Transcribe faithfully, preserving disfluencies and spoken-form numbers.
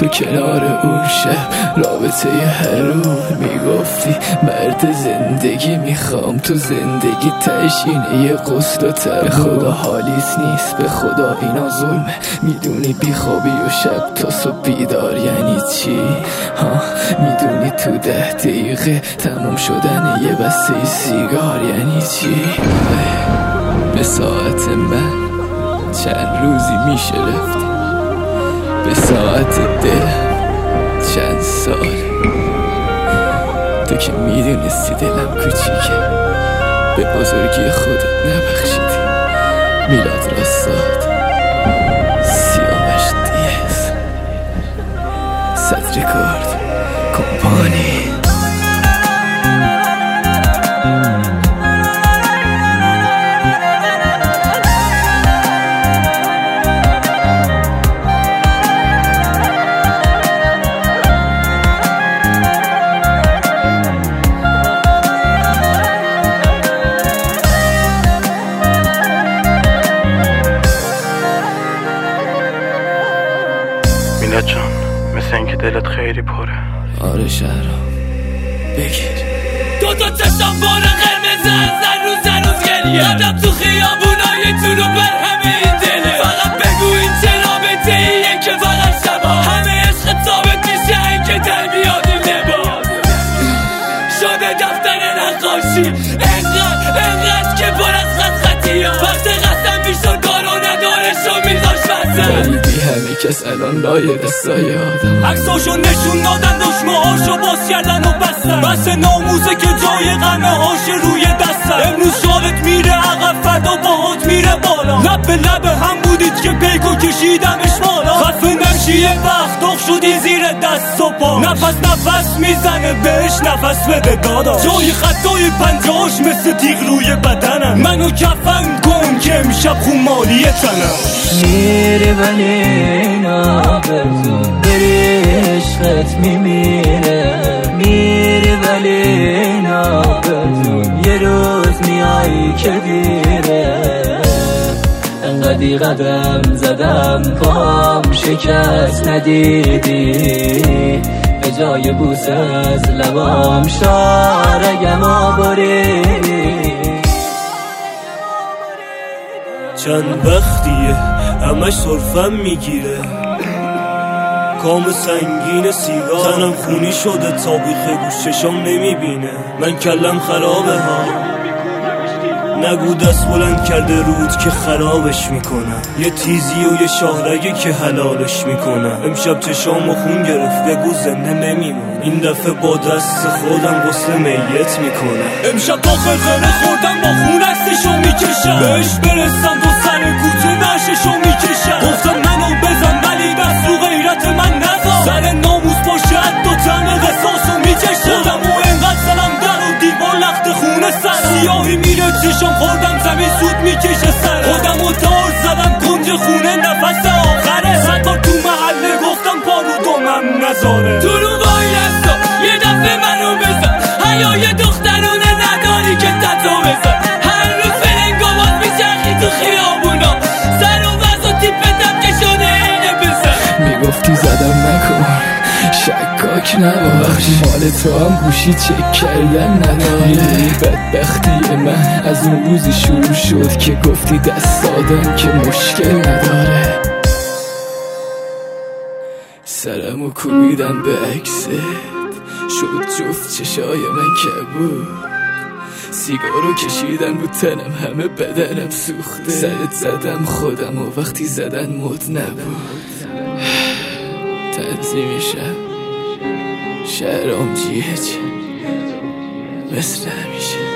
کنار اون شب رابطه هر روز میگفتی مرد زندگی میخوام تو زندگی تشینه یه غسل و تب. به خدا حالیت نیست، به خدا اینا ظلمه. میدونی بیخوابی و شب تا صبح بیدار یعنی چی؟ ها میدونی تو ده دقیقه تموم شدن یه بسته سیگار یعنی چی؟ به ساعت من چند روزی میشه رفت، به ساعت دلم چند سال. تو که میدونستی دلم کوچیکه، به بزرگی خودت نبخشیدی. میلاد راستاد سیاوش دیز صد رکورد کمپانی. میلاد جان، مثل اینکه دلت خیلی پره. آره شهرام بگیر. دو تا چشم بار قرمز زن روز زن روز گریه قدم تو خیابونای تو رو بر همه این دله. فقط بگو این چه رابطه ایه که فقط شبا همه عشق ثابت میشه این که در بیاد این لباس شده دفتر نقاشی. انقدر انقدر که پر از خط خطی ها وقت قسم بیشتر کارو نداره شو میذاش وزن. بی همه کس الان لایق سایه آدم. عکساشو نشون دادن دشمه هاشو باز کردن و بستن. بس ناموزه که جای غمه هاش روی دستن. امروز شالت میره عقب فردا باهات میره بالا. لب به لب هم بودید که پیکو کشیدمش بالا. خفه نشی یه وقت داغ شدی زیر دست و پا. نفس نفس میزنه بهش نفس بده داداش. جای خطای پنجاش مثل تیغ روی بدنم. منو کفن کن که امشب خونمالی تنم. میری ولی نابرزون بری عشقت میمیره. میری ولی نابرزون یه روز میایی که دیره. انقدی قدم زدم پام شکست ندیدی. به جای بوس از لبام شارگم آبریدی. چند وقتیه همش صرفم میگیره. کام سنگین سیگار تنم خونی شده تا بیخ گوششم نمیبینه. من کلم خرابه ها نگو دست بلند کرده رود که خرابش میکنم. یه تیزی و یه شاهرگی که حلالش میکنم. امشب چشام و خون گرفت بگو زنده نمیمون. این دفعه با دست خودم غسل میت میکنم. امشب با خرخره خوردم با خون استشو میکشم. بهش برسم تو سر کوچه نششو میکشم. گفتم منو بزن ولی دست رو غیرت من نزن. سر ناموس باشد دو تن قصاصو میکشم. خودم و انقدر سرم در و دیوار لخت خونه سر. سیاهی میره چشم خوردم زمین سود میکشه سر. خودم و تار زدم کنج خونه نفس آخره. صد بار تو محله گفتم پارو دومم نذاره. تو رو وای نستا یه دفعه منو بزن. حیای دخترونه نداری که تتو بزن. هر روز فرنگا باز میچرخی تو خیابونا. سر و وز و تیپتم که شده اینه بزن. میگفتی زدم نکن شکاک نباش. مال تو هم گوشی چک کردن نداره. بدبختی من از اون روزی شروع شد که گفتی دست دادم که مشکل نداره. سرمو کوبیدم به عکست شد جفت چشای من کبود. سیگارو کشیدن بود تنم همه بدنم سوخته. سرت زدم خودم و وقتی زدن مد نبود. تنظیمیشم شهرام جیهچ مثل همیشه.